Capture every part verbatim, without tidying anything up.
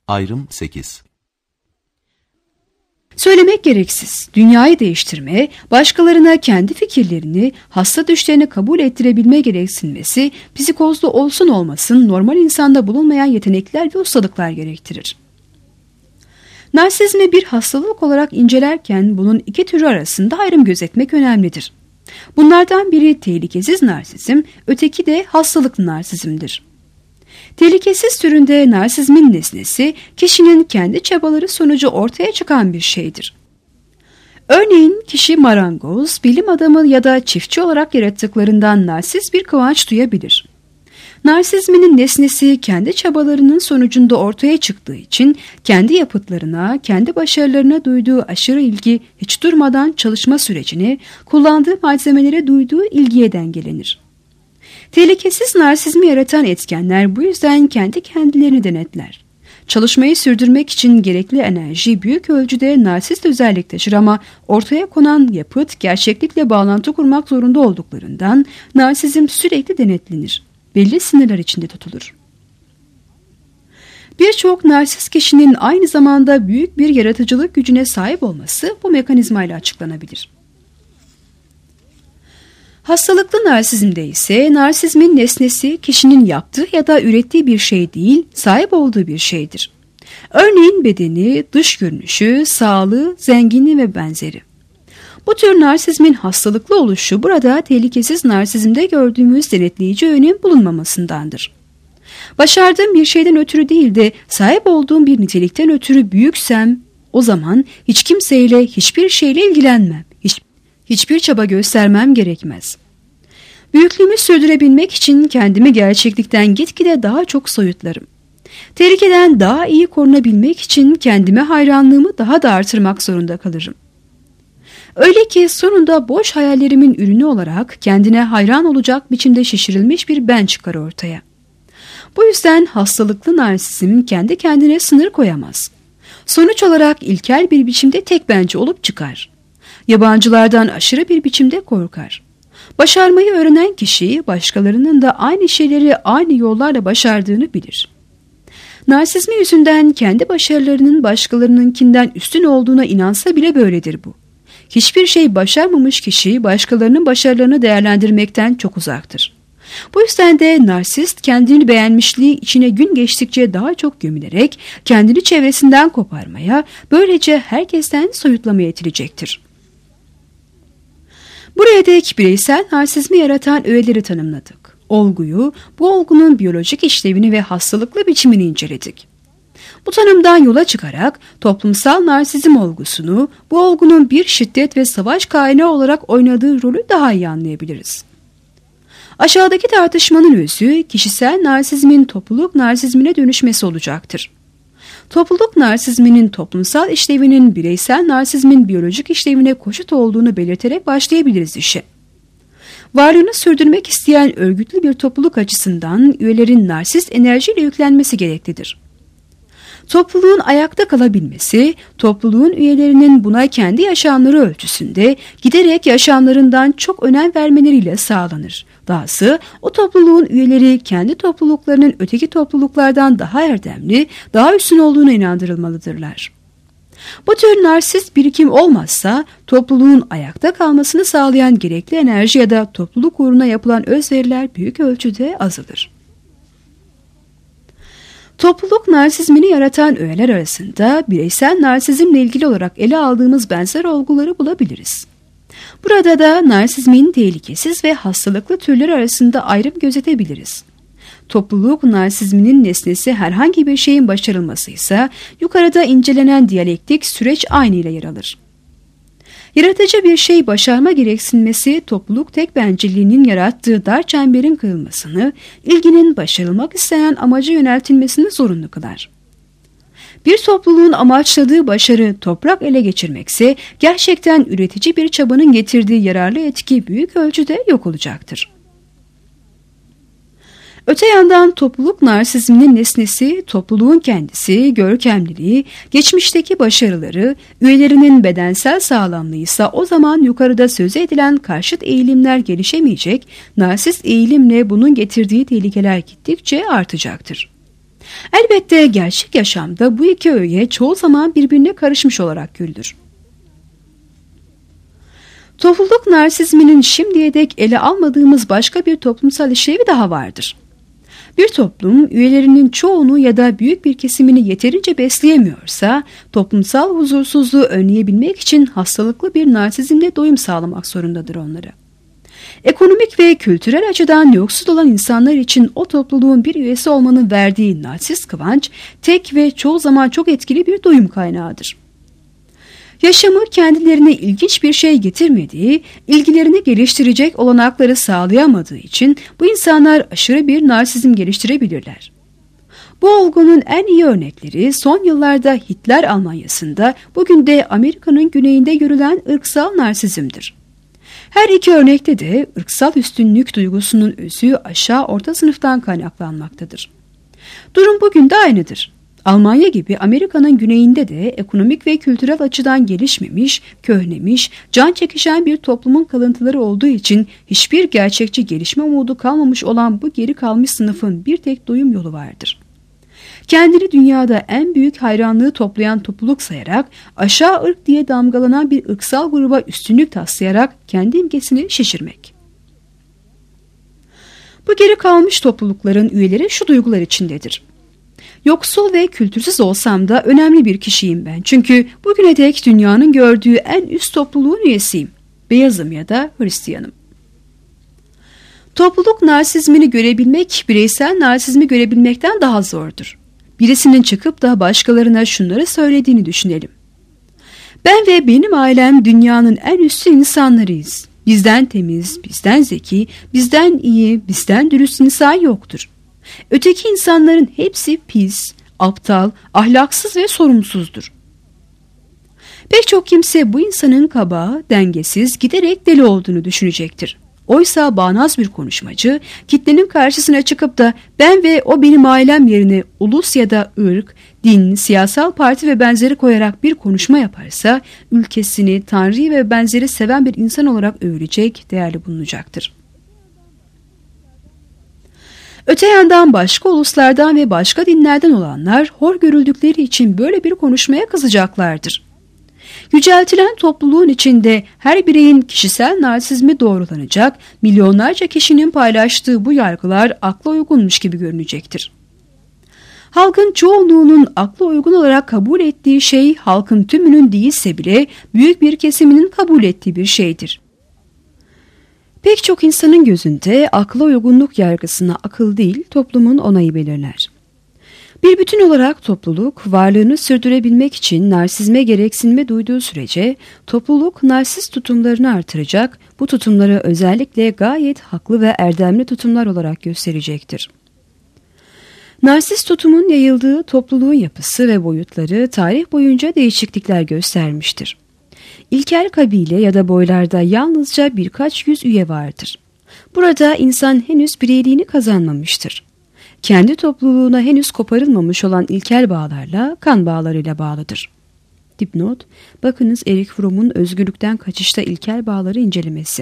Ayrım sekiz. Söylemek gereksiz, dünyayı değiştirme, başkalarına kendi fikirlerini, hasta düşlerini kabul ettirebilme gereksinmesi, psikozda olsun olmasın normal insanda bulunmayan yetenekler ve ustalıklar gerektirir. Narsizmi bir hastalık olarak incelerken bunun iki türü arasında ayrım gözetmek önemlidir. Bunlardan biri tehlikesiz narsizm, öteki de hastalıklı narsizmdir. Tehlikesiz türünde narsizmin nesnesi, kişinin kendi çabaları sonucu ortaya çıkan bir şeydir. Örneğin kişi marangoz, bilim adamı ya da çiftçi olarak yarattıklarından narsiz bir kıvanç duyabilir. Narsizminin nesnesi kendi çabalarının sonucunda ortaya çıktığı için kendi yapıtlarına, kendi başarılarına duyduğu aşırı ilgi hiç durmadan çalışma sürecine, kullandığı malzemelere duyduğu ilgiye dengelenir. Tehlikesiz narsizmi yaratan etkenler bu yüzden kendi kendilerini denetler. Çalışmayı sürdürmek için gerekli enerji büyük ölçüde narsist özellik taşır ama ortaya konan yapıt gerçeklikle bağlantı kurmak zorunda olduklarından narsizm sürekli denetlenir. Belli sınırlar içinde tutulur. Birçok narsist kişinin aynı zamanda büyük bir yaratıcılık gücüne sahip olması bu mekanizmayla açıklanabilir. Hastalıklı narsizmde ise narsizmin nesnesi kişinin yaptığı ya da ürettiği bir şey değil, sahip olduğu bir şeydir. Örneğin bedeni, dış görünüşü, sağlığı, zenginliği ve benzeri. Bu tür narsizmin hastalıklı oluşu burada tehlikesiz narsizmde gördüğümüz denetleyici yönün bulunmamasındandır. Başardığım bir şeyden ötürü değil de sahip olduğum bir nitelikten ötürü büyüksem o zaman hiç kimseyle hiçbir şeyle ilgilenmem, hiç, hiçbir çaba göstermem gerekmez. Büyüklüğümü sürdürebilmek için kendimi gerçeklikten gitgide daha çok soyutlarım. Tehlikeden daha iyi korunabilmek için kendime hayranlığımı daha da artırmak zorunda kalırım. Öyle ki sonunda boş hayallerimin ürünü olarak kendine hayran olacak biçimde şişirilmiş bir ben çıkar ortaya. Bu yüzden hastalıklı narsizm kendi kendine sınır koyamaz. Sonuç olarak ilkel bir biçimde tek benci olup çıkar. Yabancılardan aşırı bir biçimde korkar. Başarmayı öğrenen kişi başkalarının da aynı şeyleri aynı yollarla başardığını bilir. Narsizmi yüzünden kendi başarılarının başkalarınınkinden üstün olduğuna inansa bile böyledir bu. Hiçbir şey başarmamış kişi başkalarının başarılarını değerlendirmekten çok uzaktır. Bu yüzden de narsist kendini beğenmişliği içine gün geçtikçe daha çok gömülerek kendini çevresinden koparmaya, böylece herkesten soyutlamaya itilecektir. Buraya dek bireysel narsizmi yaratan öğeleri tanımladık. Olguyu, bu olgunun biyolojik işlevini ve hastalıklı biçimini inceledik. Bu tanımdan yola çıkarak toplumsal narsizm olgusunu, bu olgunun bir şiddet ve savaş kaynağı olarak oynadığı rolü daha iyi anlayabiliriz. Aşağıdaki tartışmanın özü kişisel narsizmin topluluk narsizmine dönüşmesi olacaktır. Topluluk narsizminin toplumsal işlevinin bireysel narsizmin biyolojik işlevine koşut olduğunu belirterek başlayabiliriz işe. Varlığını sürdürmek isteyen örgütlü bir topluluk açısından üyelerin narsist enerjiyle yüklenmesi gereklidir. Topluluğun ayakta kalabilmesi, topluluğun üyelerinin buna kendi yaşamları ölçüsünde giderek yaşamlarından çok önem vermeleriyle sağlanır. Dahası o topluluğun üyeleri kendi topluluklarının öteki topluluklardan daha erdemli, daha üstün olduğuna inandırılmalıdırlar. Bu tür narsist birikim olmazsa topluluğun ayakta kalmasını sağlayan gerekli enerji ya da topluluk uğruna yapılan özveriler büyük ölçüde azalır. Topluluk narsizmini yaratan öğeler arasında bireysel narsizmle ilgili olarak ele aldığımız benzer olguları bulabiliriz. Burada da narsizmin tehlikesiz ve hastalıklı türleri arasında ayrım gözetebiliriz. Topluluk narsizminin nesnesi herhangi bir şeyin başarılmasıysa yukarıda incelenen diyalektik süreç aynı ile yer alır. Yaratıcı bir şey başarma gereksinmesi topluluk tek bencilliğinin yarattığı dar çemberin kırılmasını, ilginin başarılmak istenen amaca yöneltilmesini zorunlu kılar. Bir topluluğun amaçladığı başarı toprak ele geçirmekse gerçekten üretici bir çabanın getirdiği yararlı etki büyük ölçüde yok olacaktır. Öte yandan topluluk narsizminin nesnesi, topluluğun kendisi, görkemliliği, geçmişteki başarıları, üyelerinin bedensel sağlamlığı ise o zaman yukarıda söze edilen karşıt eğilimler gelişemeyecek, narsist eğilimle bunun getirdiği tehlikeler gittikçe artacaktır. Elbette gerçek yaşamda bu iki öğe çoğu zaman birbirine karışmış olarak görülür. Topluluk narsizminin şimdiye dek ele almadığımız başka bir toplumsal işlevi daha vardır. Bir toplum üyelerinin çoğunu ya da büyük bir kesimini yeterince besleyemiyorsa, toplumsal huzursuzluğu önleyebilmek için hastalıklı bir narsizmle doyum sağlamak zorundadır onlara. Ekonomik ve kültürel açıdan yoksul olan insanlar için o topluluğun bir üyesi olmanın verdiği narsist kıvanç, tek ve çoğu zaman çok etkili bir doyum kaynağıdır. Yaşamı kendilerine ilginç bir şey getirmediği, ilgilerini geliştirecek olanakları sağlayamadığı için bu insanlar aşırı bir narsizm geliştirebilirler. Bu olgunun en iyi örnekleri son yıllarda Hitler Almanyası'nda, bugün de Amerika'nın güneyinde görülen ırksal narsizmdir. Her iki örnekte de ırksal üstünlük duygusunun özü aşağı orta sınıftan kaynaklanmaktadır. Durum bugün de aynıdır. Almanya gibi Amerika'nın güneyinde de ekonomik ve kültürel açıdan gelişmemiş, köhnemiş, can çekişen bir toplumun kalıntıları olduğu için hiçbir gerçekçi gelişme umudu kalmamış olan bu geri kalmış sınıfın bir tek doyum yolu vardır. Kendini dünyada en büyük hayranlığı toplayan topluluk sayarak, aşağı ırk diye damgalanan bir ırksal gruba üstünlük taslayarak kendi imgesini şişirmek. Bu geri kalmış toplulukların üyeleri şu duygular içindedir. Yoksul ve kültürsüz olsam da önemli bir kişiyim ben. Çünkü bugüne dek dünyanın gördüğü en üst topluluğun üyesiyim. Beyazım ya da Hristiyanım. Topluluk narsizmini görebilmek, bireysel narsizmi görebilmekten daha zordur. Birisinin çıkıp da başkalarına şunları söylediğini düşünelim. Ben ve benim ailem dünyanın en üstün insanlarıyız. Bizden temiz, bizden zeki, bizden iyi, bizden dürüst insan yoktur. Öteki insanların hepsi pis, aptal, ahlaksız ve sorumsuzdur. Pek çok kimse bu insanın kaba, dengesiz, giderek deli olduğunu düşünecektir. Oysa bağnaz bir konuşmacı, kitlenin karşısına çıkıp da ben ve o benim ailem yerine ulus ya da ırk, din, siyasal parti ve benzeri koyarak bir konuşma yaparsa, ülkesini, Tanrı'yı ve benzeri seven bir insan olarak övülecek, değerli bulunacaktır. Öte yandan başka uluslardan ve başka dinlerden olanlar hor görüldükleri için böyle bir konuşmaya kızacaklardır. Yüceltilen topluluğun içinde her bireyin kişisel narsizmi doğrulanacak, milyonlarca kişinin paylaştığı bu yargılar akla uygunmuş gibi görünecektir. Halkın çoğunluğunun akla uygun olarak kabul ettiği şey, halkın tümünün değilse bile büyük bir kesiminin kabul ettiği bir şeydir. Pek çok insanın gözünde akla uygunluk yargısına akıl değil, toplumun onayı belirler. Bir bütün olarak topluluk, varlığını sürdürebilmek için narsizme gereksinme duyduğu sürece, topluluk narsist tutumlarını artıracak, bu tutumları özellikle gayet haklı ve erdemli tutumlar olarak gösterecektir. Narsist tutumun yayıldığı topluluğun yapısı ve boyutları tarih boyunca değişiklikler göstermiştir. İlkel kabile ya da boylarda yalnızca birkaç yüz üye vardır. Burada insan henüz bireyliğini kazanmamıştır. Kendi topluluğuna henüz koparılmamış olan ilkel bağlarla kan bağlarıyla bağlıdır. Dipnot, bakınız Erich Fromm'un Özgürlükten Kaçışta İlkel Bağları incelemesi.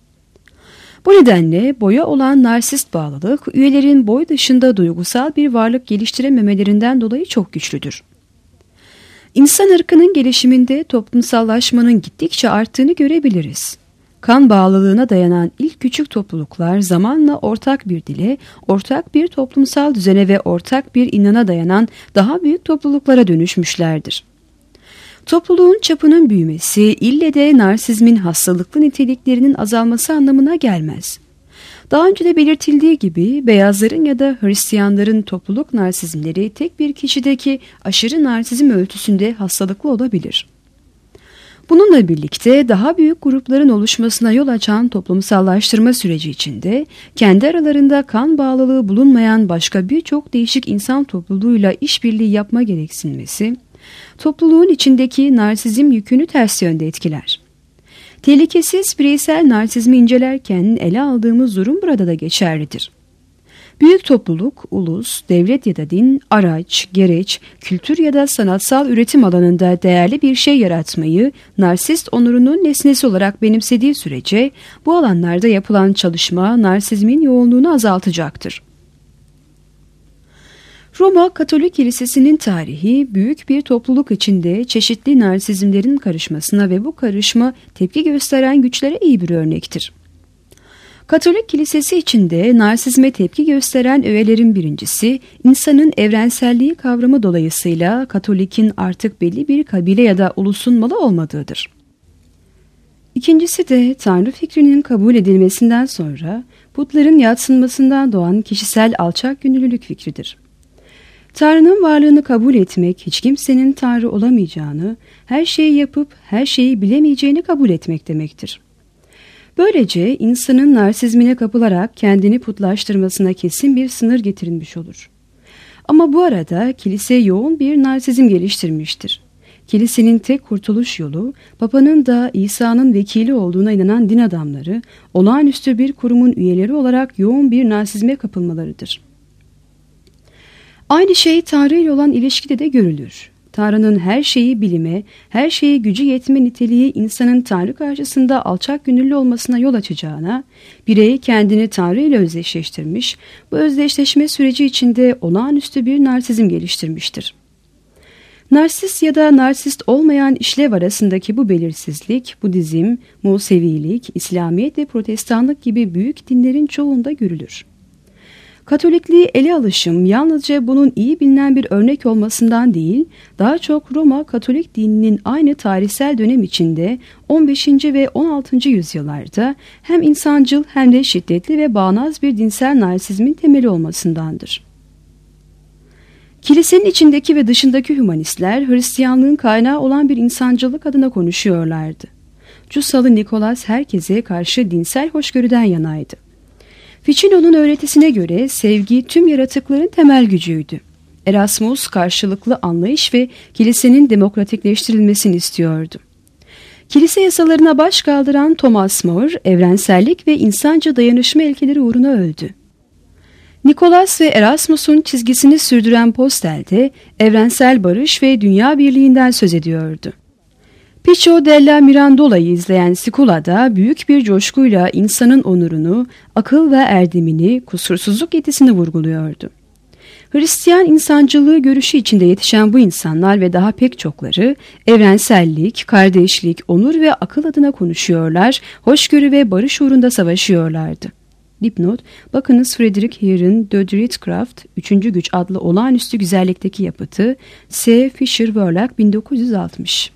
Bu nedenle boya olan narsist bağlılık, üyelerin boy dışında duygusal bir varlık geliştirememelerinden dolayı çok güçlüdür. İnsan ırkının gelişiminde toplumsallaşmanın gittikçe arttığını görebiliriz. Kan bağlılığına dayanan ilk küçük topluluklar zamanla ortak bir dile, ortak bir toplumsal düzene ve ortak bir inana dayanan daha büyük topluluklara dönüşmüşlerdir. Topluluğun çapının büyümesi ille de narsizmin hastalıklı niteliklerinin azalması anlamına gelmez. Daha önce de belirtildiği gibi beyazların ya da Hristiyanların topluluk narsizmleri tek bir kişideki aşırı narsizm ölçüsünde hastalıklı olabilir. Bununla birlikte daha büyük grupların oluşmasına yol açan toplumsallaştırma süreci içinde kendi aralarında kan bağlılığı bulunmayan başka birçok değişik insan topluluğuyla işbirliği yapma gereksinmesi, topluluğun içindeki narsizm yükünü ters yönde etkiler. Tehlikesiz bireysel narsizmi incelerken ele aldığımız durum burada da geçerlidir. Büyük topluluk, ulus, devlet ya da din, araç, gereç, kültür ya da sanatsal üretim alanında değerli bir şey yaratmayı narsist onurunun nesnesi olarak benimsediği sürece bu alanlarda yapılan çalışma narsizmin yoğunluğunu azaltacaktır. Roma Katolik Kilisesi'nin tarihi büyük bir topluluk içinde çeşitli narsizmlerin karışmasına ve bu karışma tepki gösteren güçlere iyi bir örnektir. Katolik Kilisesi içinde narsizme tepki gösteren öğelerin birincisi, insanın evrenselliği kavramı dolayısıyla Katolik'in artık belli bir kabile ya da ulusun malı olmadığıdır. İkincisi de Tanrı fikrinin kabul edilmesinden sonra putların yadsınmasından doğan kişisel alçak gönüllülük fikridir. Tanrı'nın varlığını kabul etmek, hiç kimsenin Tanrı olamayacağını, her şeyi yapıp her şeyi bilemeyeceğini kabul etmek demektir. Böylece insanın narsizmine kapılarak kendini putlaştırmasına kesin bir sınır getirilmiş olur. Ama bu arada kilise yoğun bir narsizm geliştirmiştir. Kilisenin tek kurtuluş yolu, Papa'nın da İsa'nın vekili olduğuna inanan din adamları, olağanüstü bir kurumun üyeleri olarak yoğun bir narsizme kapılmalarıdır. Aynı şey Tanrı ile olan ilişkide de görülür. Tanrı'nın her şeyi bilime, her şeyi gücü yetme niteliği insanın Tanrı karşısında alçak gönüllü olmasına yol açacağına, birey kendini Tanrı ile özdeşleştirmiş, bu özdeşleşme süreci içinde olağanüstü bir narsizm geliştirmiştir. Narsist ya da narsist olmayan işlev arasındaki bu belirsizlik, Budizm, Musevilik, İslamiyet ve Protestanlık gibi büyük dinlerin çoğunda görülür. Katolikliği ele alışım yalnızca bunun iyi bilinen bir örnek olmasından değil, daha çok Roma Katolik dininin aynı tarihsel dönem içinde on beşinci ve on altıncı yüzyıllarda hem insancıl hem de şiddetli ve bağnaz bir dinsel narsizmin temeli olmasındandır. Kilisenin içindeki ve dışındaki hümanistler Hristiyanlığın kaynağı olan bir insancılık adına konuşuyorlardı. Cusalı Nikolas herkese karşı dinsel hoşgörüden yanaydı. Ficino'nun öğretisine göre sevgi tüm yaratıkların temel gücüydü. Erasmus karşılıklı anlayış ve kilisenin demokratikleştirilmesini istiyordu. Kilise yasalarına baş kaldıran Thomas More, evrensellik ve insanca dayanışma ilkeleri uğruna öldü. Nikolas ve Erasmus'un çizgisini sürdüren Postel'de evrensel barış ve dünya birliğinden söz ediyordu. Pico della Mirandola'yı izleyen Scula'da büyük bir coşkuyla insanın onurunu, akıl ve erdemini, kusursuzluk yetisini vurguluyordu. Hristiyan insancılığı görüşü içinde yetişen bu insanlar ve daha pek çokları evrensellik, kardeşlik, onur ve akıl adına konuşuyorlar, hoşgörü ve barış uğrunda savaşıyorlardı. Dipnot, bakınız Frederick Here'ın The Dreadcraft, Üçüncü Güç adlı olağanüstü güzellikteki yapıtı, C. Fisher Verlag bin dokuz yüz altmış.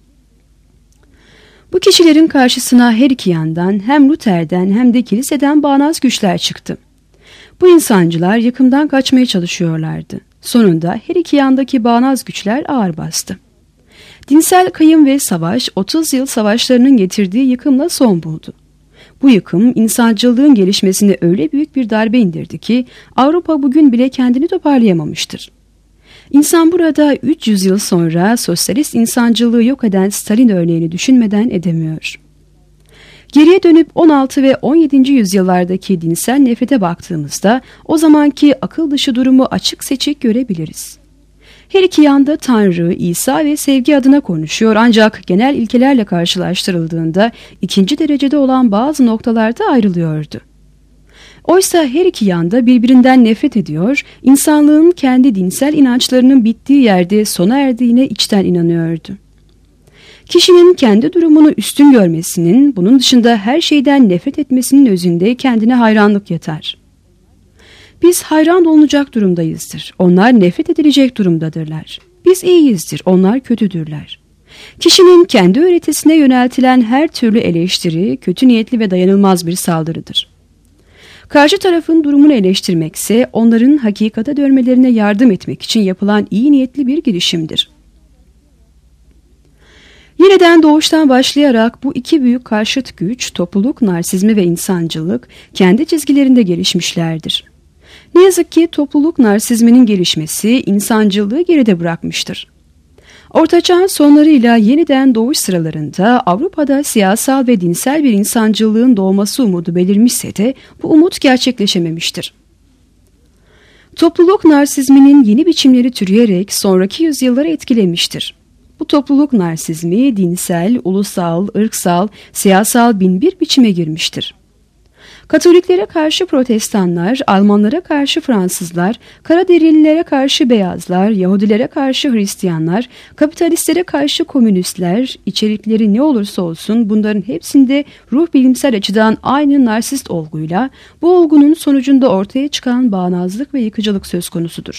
Bu kişilerin karşısına her iki yandan hem Luther'den hem de kiliseden bağnaz güçler çıktı. Bu insancılar yıkımdan kaçmaya çalışıyorlardı. Sonunda her iki yandaki bağnaz güçler ağır bastı. Dinsel kayım ve savaş otuz yıl savaşlarının getirdiği yıkımla son buldu. Bu yıkım insancılığın gelişmesine öyle büyük bir darbe indirdi ki Avrupa bugün bile kendini toparlayamamıştır. İnsan burada üç yüz yıl sonra sosyalist insancılığı yok eden Stalin örneğini düşünmeden edemiyor. Geriye dönüp on altı ve on yedinci yüzyıllardaki dinsel nefrete baktığımızda o zamanki akıl dışı durumu açık seçik görebiliriz. Her iki yanda Tanrı, İsa ve sevgi adına konuşuyor ancak genel ilkelerle karşılaştırıldığında ikinci derecede olan bazı noktalarda ayrılıyordu. Oysa her iki yanda birbirinden nefret ediyor, insanlığın kendi dinsel inançlarının bittiği yerde sona erdiğine içten inanıyordu. Kişinin kendi durumunu üstün görmesinin, bunun dışında her şeyden nefret etmesinin özünde kendine hayranlık yatar. Biz hayran olunacak durumdayızdır, onlar nefret edilecek durumdadırlar. Biz iyiyizdir, onlar kötüdürler. Kişinin kendi öğretisine yöneltilen her türlü eleştiri, kötü niyetli ve dayanılmaz bir saldırıdır. Karşı tarafın durumunu eleştirmekse onların hakikate dönmelerine yardım etmek için yapılan iyi niyetli bir girişimdir. Yeniden doğuştan başlayarak bu iki büyük karşıt güç, topluluk, narsizmi ve insancılık kendi çizgilerinde gelişmişlerdir. Ne yazık ki topluluk narsizminin gelişmesi insancılığı geride bırakmıştır. Orta Çağ'ın sonlarıyla yeniden doğuş sıralarında Avrupa'da siyasal ve dinsel bir insancılığın doğması umudu belirmişse de bu umut gerçekleşememiştir. Topluluk narsizminin yeni biçimleri türeyerek sonraki yüzyılları etkilemiştir. Bu topluluk narsizmi dinsel, ulusal, ırksal, siyasal bin bir biçime girmiştir. Katoliklere karşı Protestanlar, Almanlara karşı Fransızlar, Karaderililere karşı Beyazlar, Yahudilere karşı Hristiyanlar, kapitalistlere karşı komünistler, içerikleri ne olursa olsun bunların hepsinde ruh bilimsel açıdan aynı narsist olguyla, bu olgunun sonucunda ortaya çıkan bağnazlık ve yıkıcılık söz konusudur.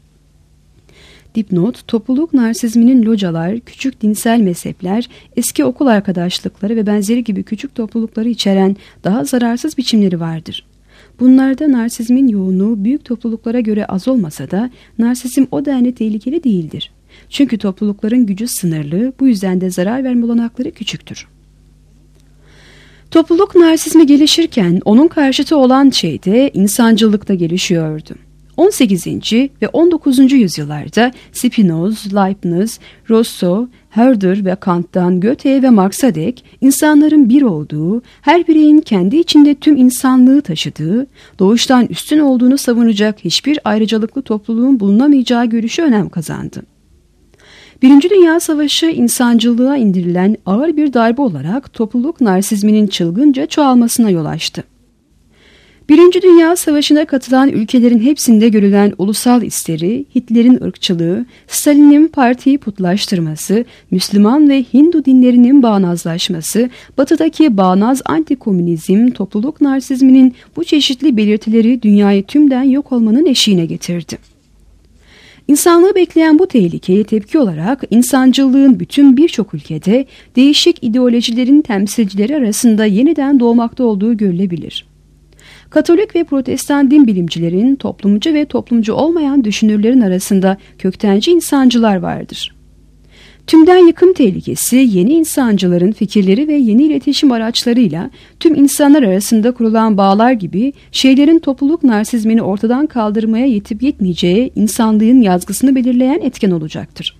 Dipnot, topluluk narsizminin localar, küçük dinsel mezhepler, eski okul arkadaşlıkları ve benzeri gibi küçük toplulukları içeren daha zararsız biçimleri vardır. Bunlarda narsizmin yoğunluğu büyük topluluklara göre az olmasa da narsizm o denli tehlikeli değildir. Çünkü toplulukların gücü sınırlı, bu yüzden de zarar verme olanakları küçüktür. Topluluk narsizmi gelişirken onun karşıtı olan şey de insancılıkta gelişiyordu. on sekizinci ve on dokuzuncu yüzyıllarda Spinoza, Leibniz, Rousseau, Herder ve Kant'tan Goethe'ye ve Marx'a dek insanların bir olduğu, her bireyin kendi içinde tüm insanlığı taşıdığı, doğuştan üstün olduğunu savunacak hiçbir ayrıcalıklı topluluğun bulunamayacağı görüşü önem kazandı. Birinci Dünya Savaşı insancılığa indirilen ağır bir darbe olarak topluluk narsizminin çılgınca çoğalmasına yol açtı. Birinci Dünya Savaşı'na katılan ülkelerin hepsinde görülen ulusal isteri, Hitler'in ırkçılığı, Stalin'in partiyi putlaştırması, Müslüman ve Hindu dinlerinin bağnazlaşması, batıdaki bağnaz antikomünizm, topluluk narsizminin bu çeşitli belirtileri dünyayı tümden yok olmanın eşiğine getirdi. İnsanlığı bekleyen bu tehlikeye tepki olarak insancılığın bütün birçok ülkede değişik ideolojilerin temsilcileri arasında yeniden doğmakta olduğu görülebilir. Katolik ve Protestan din bilimcilerin, toplumcu ve toplumcu olmayan düşünürlerin arasında köktenci insancılar vardır. Tümden yıkım tehlikesi yeni insancıların fikirleri ve yeni iletişim araçlarıyla tüm insanlar arasında kurulan bağlar gibi şeylerin topluluk narsizmini ortadan kaldırmaya yetip yetmeyeceği insanlığın yazgısını belirleyen etken olacaktır.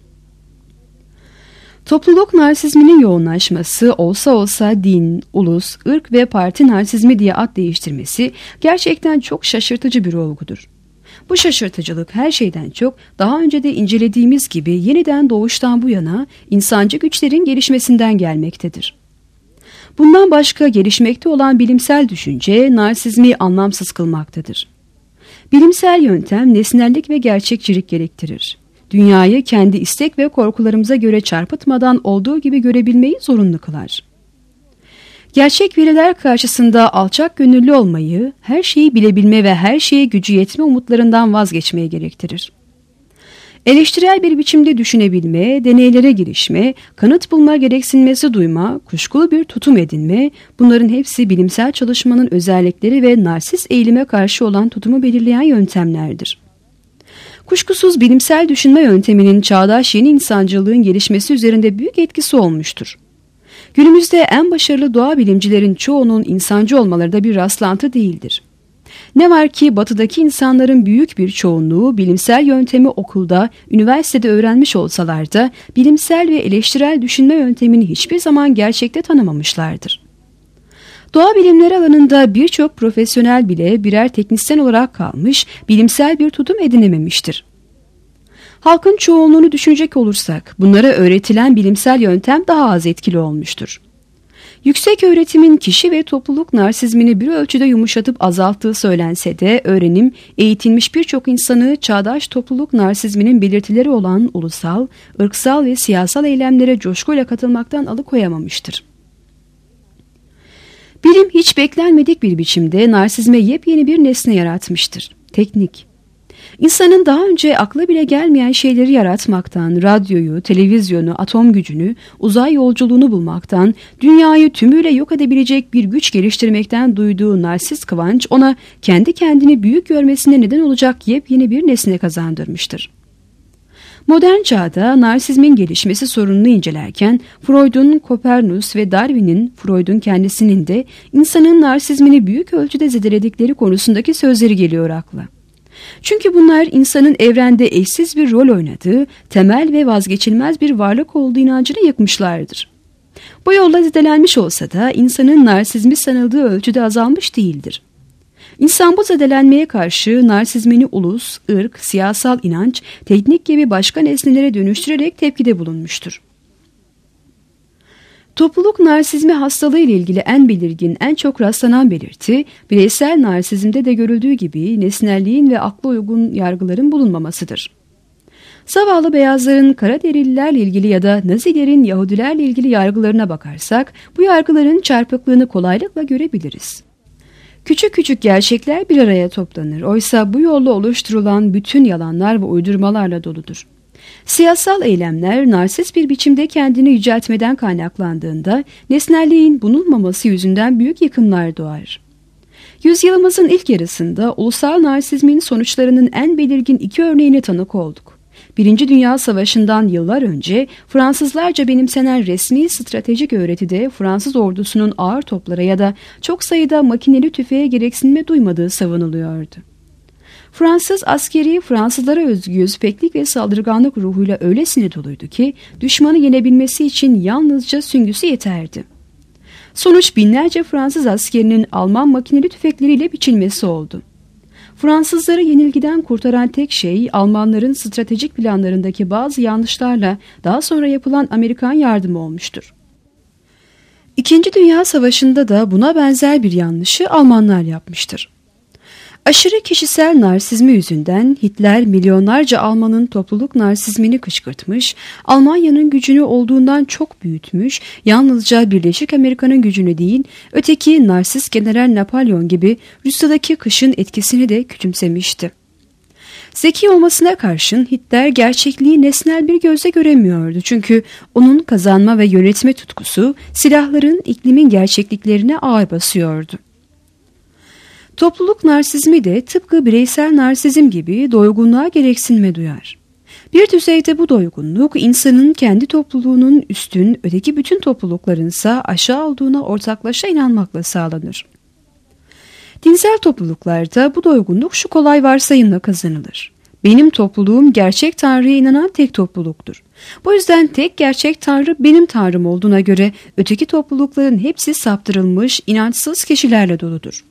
Topluluk narsizminin yoğunlaşması olsa olsa din, ulus, ırk ve parti narsizmi diye ad değiştirmesi gerçekten çok şaşırtıcı bir olgudur. Bu şaşırtıcılık her şeyden çok daha önce de incelediğimiz gibi yeniden doğuştan bu yana insancı güçlerin gelişmesinden gelmektedir. Bundan başka gelişmekte olan bilimsel düşünce narsizmi anlamsız kılmaktadır. Bilimsel yöntem nesnellik ve gerçekçilik gerektirir. Dünyayı kendi istek ve korkularımıza göre çarpıtmadan olduğu gibi görebilmeyi zorunlu kılar. Gerçek veriler karşısında alçak gönüllü olmayı, her şeyi bilebilme ve her şeye gücü yetme umutlarından vazgeçmeye gerektirir. Eleştirel bir biçimde düşünebilme, deneylere girişme, kanıt bulma gereksinmesi duyma, kuşkulu bir tutum edinme, bunların hepsi bilimsel çalışmanın özellikleri ve narsist eğilime karşı olan tutumu belirleyen yöntemlerdir. Kuşkusuz bilimsel düşünme yönteminin çağdaş yeni insancılığın gelişmesi üzerinde büyük etkisi olmuştur. Günümüzde en başarılı doğa bilimcilerin çoğunun insancı olmaları da bir rastlantı değildir. Ne var ki batıdaki insanların büyük bir çoğunluğu bilimsel yöntemi okulda, üniversitede öğrenmiş olsalar da bilimsel ve eleştirel düşünme yöntemini hiçbir zaman gerçekte tanımamışlardır. Doğa bilimleri alanında birçok profesyonel bile birer teknisyen olarak kalmış, bilimsel bir tutum edinememiştir. Halkın çoğunluğunu düşünecek olursak, bunlara öğretilen bilimsel yöntem daha az etkili olmuştur. Yüksek öğretimin kişi ve topluluk narsizmini bir ölçüde yumuşatıp azalttığı söylense de öğrenim, eğitilmiş birçok insanı çağdaş topluluk narsizminin belirtileri olan ulusal, ırksal ve siyasal eylemlere coşkuyla katılmaktan alıkoyamamıştır. Bilim hiç beklenmedik bir biçimde narsizme yepyeni bir nesne yaratmıştır. Teknik. İnsanın daha önce akla bile gelmeyen şeyleri yaratmaktan, radyoyu, televizyonu, atom gücünü, uzay yolculuğunu bulmaktan, dünyayı tümüyle yok edebilecek bir güç geliştirmekten duyduğu narsist kıvanç ona kendi kendini büyük görmesine neden olacak yepyeni bir nesne kazandırmıştır. Modern çağda narsizmin gelişmesi sorununu incelerken Freud'un, Kopernus ve Darwin'in, Freud'un kendisinin de insanın narsizmini büyük ölçüde zedeledikleri konusundaki sözleri geliyor akla. Çünkü bunlar insanın evrende eşsiz bir rol oynadığı, temel ve vazgeçilmez bir varlık olduğu inancını yıkmışlardır. Bu yolla zedelenmiş olsa da insanın narsizmi sanıldığı ölçüde azalmış değildir. İnsan bu zedelenmeye karşı narsizmini ulus, ırk, siyasal inanç, teknik gibi başka nesnelere dönüştürerek tepkide bulunmuştur. Topluluk narsizmi hastalığı ile ilgili en belirgin, en çok rastlanan belirti, bireysel narsizmde de görüldüğü gibi nesnelliğin ve akla uygun yargıların bulunmamasıdır. Zavallı beyazların Karaderililerle ilgili ya da Nazilerin Yahudilerle ilgili yargılarına bakarsak, bu yargıların çarpıklığını kolaylıkla görebiliriz. Küçük küçük gerçekler bir araya toplanır. Oysa bu yolla oluşturulan bütün yalanlar ve uydurmalarla doludur. Siyasal eylemler narsist bir biçimde kendini yüceltmeden kaynaklandığında nesnelliğin bulunmaması yüzünden büyük yıkımlar doğar. Yüzyılımızın ilk yarısında ulusal narsizmin sonuçlarının en belirgin iki örneğine tanık olduk. Birinci Dünya Savaşı'ndan yıllar önce Fransızlarca benimsenen resmi stratejik öğretide Fransız ordusunun ağır toplara ya da çok sayıda makineli tüfeğe gereksinme duymadığı savunuluyordu. Fransız askeri Fransızlara özgü yüzpeklik ve saldırganlık ruhuyla öylesine doluydu ki düşmanı yenebilmesi için yalnızca süngüsü yeterdi. Sonuç binlerce Fransız askerinin Alman makineli tüfekleriyle biçilmesi oldu. Fransızları yenilgiden kurtaran tek şey Almanların stratejik planlarındaki bazı yanlışlarla daha sonra yapılan Amerikan yardımı olmuştur. İkinci Dünya Savaşı'nda da buna benzer bir yanlışı Almanlar yapmıştır. Aşırı kişisel narsizmi yüzünden Hitler milyonlarca Almanın topluluk narsizmini kışkırtmış, Almanya'nın gücünü olduğundan çok büyütmüş, yalnızca Birleşik Amerika'nın gücünü değil, öteki narsist General Napolyon gibi Rusya'daki kışın etkisini de küçümsemişti. Zeki olmasına karşın Hitler gerçekliği nesnel bir gözle göremiyordu. Çünkü onun kazanma ve yönetme tutkusu silahların iklimin gerçekliklerine ağır basıyordu. Topluluk narsizmi de tıpkı bireysel narsizm gibi doygunluğa gereksinme duyar. Bir düzeyde bu doygunluk insanın kendi topluluğunun üstün, öteki bütün topluluklarınsa aşağı olduğuna ortaklaşa inanmakla sağlanır. Dinsel topluluklarda bu doygunluk şu kolay varsayımla kazanılır. Benim topluluğum gerçek Tanrı'ya inanan tek topluluktur. Bu yüzden tek gerçek Tanrı benim Tanrım olduğuna göre öteki toplulukların hepsi saptırılmış, inançsız kişilerle doludur.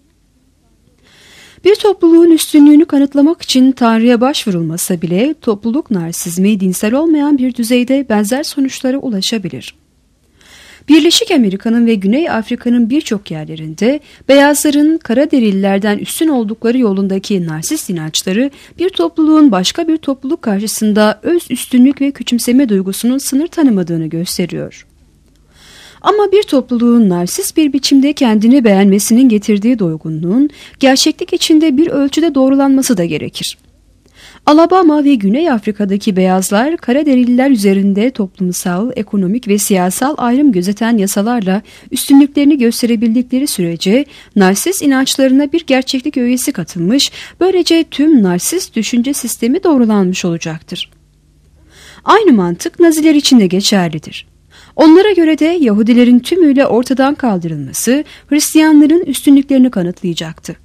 Bir topluluğun üstünlüğünü kanıtlamak için Tanrı'ya başvurulmasa bile topluluk narsizmi dinsel olmayan bir düzeyde benzer sonuçlara ulaşabilir. Birleşik Amerika'nın ve Güney Afrika'nın birçok yerlerinde beyazların Karaderililerden üstün oldukları yolundaki narsist inançları bir topluluğun başka bir topluluk karşısında öz üstünlük ve küçümseme duygusunun sınır tanımadığını gösteriyor. Ama bir topluluğun narsist bir biçimde kendini beğenmesinin getirdiği doygunluğun gerçeklik içinde bir ölçüde doğrulanması da gerekir. Alabama ve Güney Afrika'daki beyazlar Karaderililer üzerinde toplumsal, ekonomik ve siyasal ayrım gözeten yasalarla üstünlüklerini gösterebildikleri sürece narsist inançlarına bir gerçeklik öğesi katılmış, böylece tüm narsist düşünce sistemi doğrulanmış olacaktır. Aynı mantık Naziler için de geçerlidir. Onlara göre de Yahudilerin tümüyle ortadan kaldırılması Hristiyanların üstünlüklerini kanıtlayacaktı.